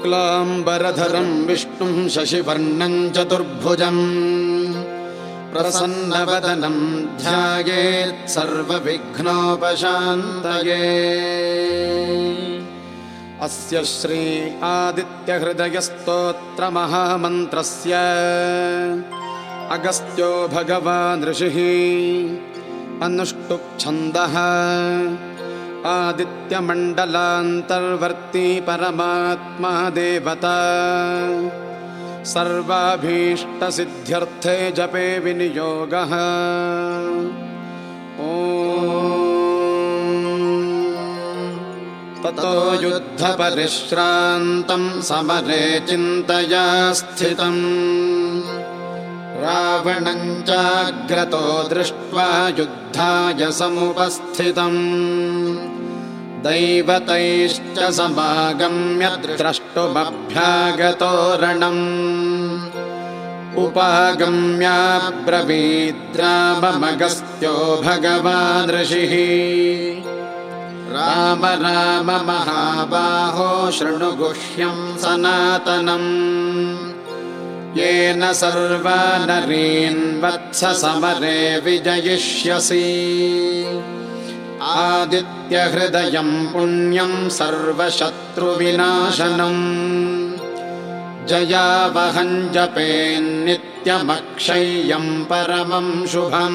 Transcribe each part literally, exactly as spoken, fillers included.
शुक्लाम्बरधरं विष्णुं शशिवर्णं चतुर्भुजं प्रसन्नवदनं ध्यायेत् सर्वविघ्नोपशान्तये। अस्य श्री आदित्यहृदयस्तोत्रमहामन्त्रस्य अगस्त्यो भगवान् ऋषिः अनुष्टुप् छन्दः आदित्यमण्डलान्तर्वर्ती परमात्मा देवता सर्वाभीष्टसिद्ध्यर्थे जपे विनियोगः। ॐ ततो युद्धपरिश्रान्तं समरे चिन्तया स्थितम् रावणं चाग्रतो दृष्ट्वा युद्धाय समुपस्थितम् दैवतैश्च समागम्य द्रष्टुमभ्यागतोरणम् उपागम्याब्रवीद्राममगस्त्यो भगवान् ऋषिः राम राम महाबाहो शृणु गुह्यं सनातनम् येन सर्वानरीन् वत्स समरे विजयिष्यसि आदित्यहृदयं पुण्यं सर्वशत्रुविनाशनम् जयावहं जपेन्नित्यमक्षय्यं परमं शुभम्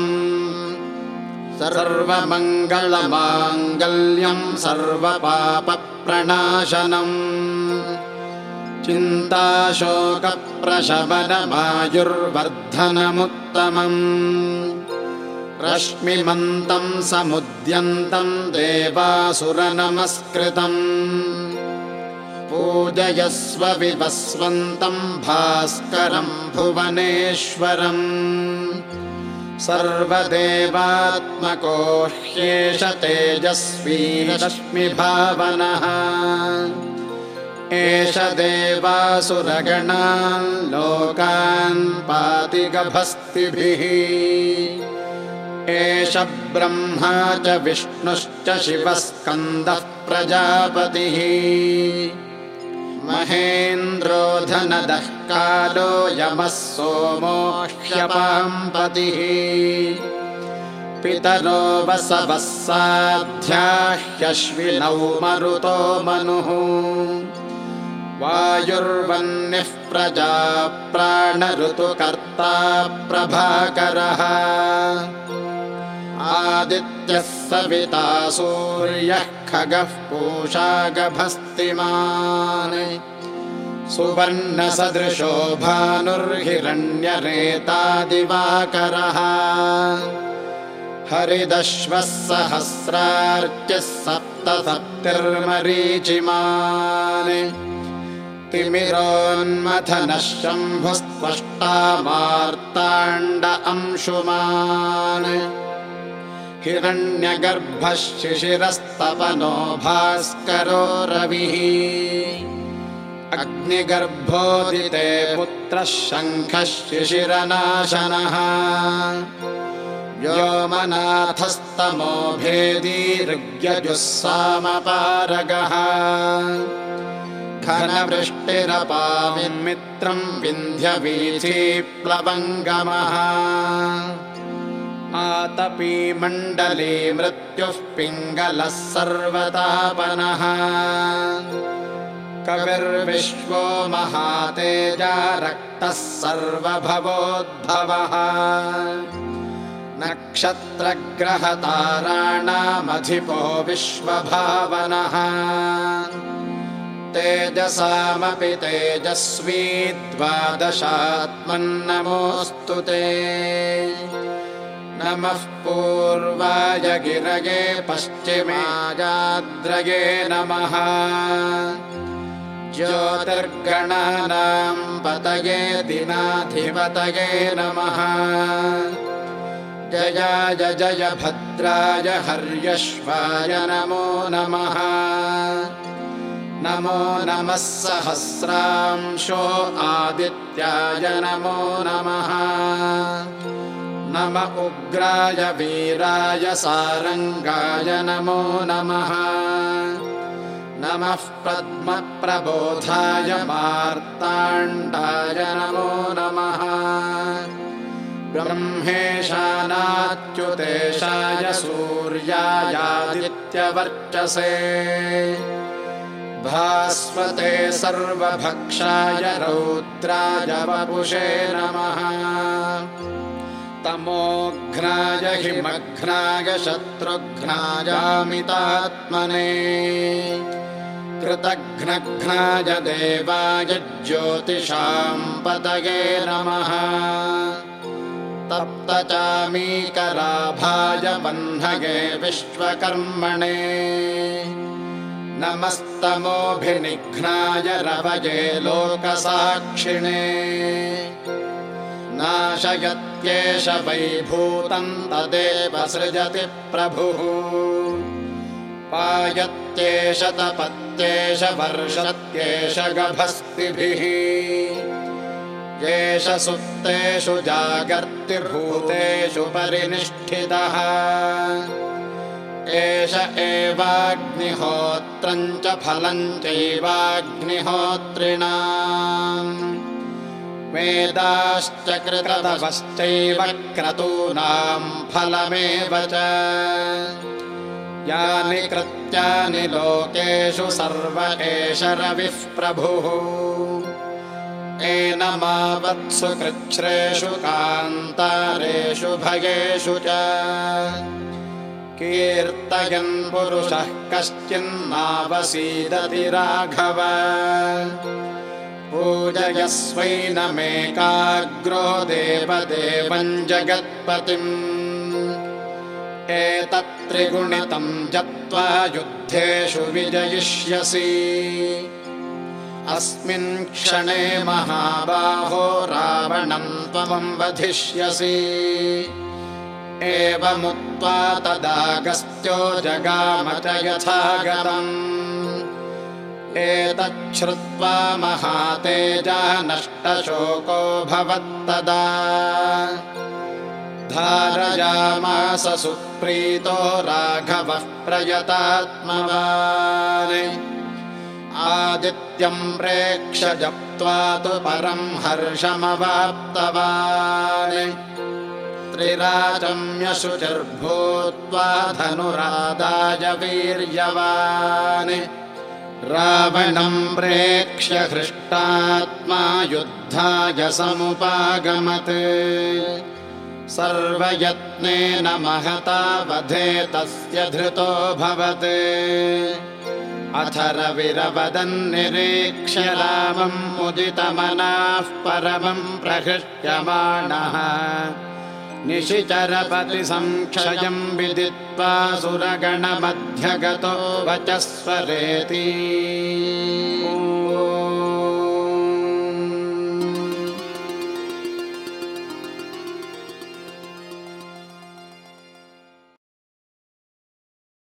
सर्वमङ्गलमाङ्गल्यं सर्वपापप्रणाशनम् चिन्ताशोकप्रशमनमायुर्वर्धनमुत्तमम् रश्मिमन्तं समुद्यन्तं देवासुरनमस्कृतम् पूजयस्व विवस्वन्तं भास्करं भुवनेश्वरम् सर्वदेवात्मको ह्येष तेजस्वी रश्मिभावनः एष देवासुरगणान् लोकान् पाति गभस्तिभिः एष ब्रह्मा च विष्णुश्च शिवस्कन्दः प्रजापतिः महेन्द्रो धनदः कालो यमः सोमो ह्यपाम्पतिः पितरो वसवः साध्याः ह्यश्विनौ मरुतो मनुः वायुर्वह्निः प्रजा प्राणऋतुकर्ता प्रभाकरः आदित्यः सविता सूर्यः खगः पूषा गभस्तिमान् सुवर्णसदृशो भानुर्हिरण्यरेता दिवाकरः हरिदश्वः सहस्रार्चिः सप्तसप्तिर्मरीचिमान् तिमिरोन्मथनः शम्भुस्त्वष्टा मार्ताण्ड अंशुमान् हिरण्यगर्भः शिशिरस्तपनो भास्करो रविः अग्निगर्भोदिते पुत्रः शङ्खः शिशिरनाशनः व्योमनाथस्तमो भेदी ऋग्यजुस्सामपारगः घनवृष्टिरपामिन्मित्रं विन्ध्यवीथीप्लवङ्गमः आतपी मण्डली मृत्युः पिङ्गलः सर्वतापनः कविर्विश्वो महातेजा रक्तः सर्वभवोद्भवः नक्षत्रग्रहताराणामधिपो विश्वभावनः तेजसामपि तेजस्वी द्वादशात्मन्नमोऽस्तु ते नमः पूर्वाय गिरगे पश्चिमायाद्रगे नमः ज्योतिर्गणानां पतये दिनाधिपतये नमः जयाय जय भद्राय हर्यश्वाय नमो नमः नमो नमः सहस्रांशो आदित्याय नमो नमः नम उग्राय वीराय सारंगाय नमो नमः नम नमः पद्मप्रबोधाय मार्ताण्डाय नमो नमः ब्रह्मेशानाच्युतेशाय सूर्यायादित्यवर्चसे भास्वते सर्वभक्षाय रौद्राय वपुषे नमः तमोघ्नाय हिमघ्नाय शत्रुघ्नायामितात्मने कृतघ्नघ्नाय देवाय ज्योतिषां पतये नमः तप्तचामीकराभाय वह्नये विश्वकर्मणे नमस्तमोभिनिघ्नाय रवये लोकसाक्षिणे नाशयत्येष वैभूतं तदेव सृजति प्रभुः पायत्येष तपत्येष वर्षत्येष गभस्तिभिः येष सुप्तेषु जागर्तिभूतेषु परिनिष्ठितः एष एवाग्निहोत्रं च फलं चैवाग्निहोत्रिणाम् वेदाश्च कृतवश्चैव क्रतूनां फलमेव च यानि कृत्यानि लोकेषु सर्व एष रविः प्रभुः एनमावत्सु कृच्छ्रेषु कान्तारेषु भगेषु च कीर्तयन् पुरुषः कश्चिन्नावसीदति राघव पूजयस्वैनमेकाग्रो देवदेवं जगत्पतिम् एतत्त्रिगुणितं जप्त्वा युद्धेषु विजयिष्यसि अस्मिन् क्षणे महाबाहो रावणं त्वं वधिष्यसि एवमुक्त्वा तदागस्त्यो जगाम च यथागतम् एतच्छ्रुत्वा महातेजा नष्टशोको भवत्तदा धारयामास सुप्रीतो राघवः प्रयतात्मवान् आदित्यं प्रेक्ष्य जप्त्वा तु परं हर्षमवाप्तवान् त्रिराचम्य शुचिर्भूत्वा धनुरादाय वीर्यवान् रावणं प्रेक्ष्य हृष्टात्मा युद्धाय समुपागमत् सर्वयत्नेन महता वधे तस्य धृतोऽभवत् अथ रविरवदन्निरीक्ष्य रामं मुदितमनाः परमं प्रहृष्यमाणः निशिचरपतिसंक्षयं विदित्वा सुरगणमध्यगतो वचस्वरेति।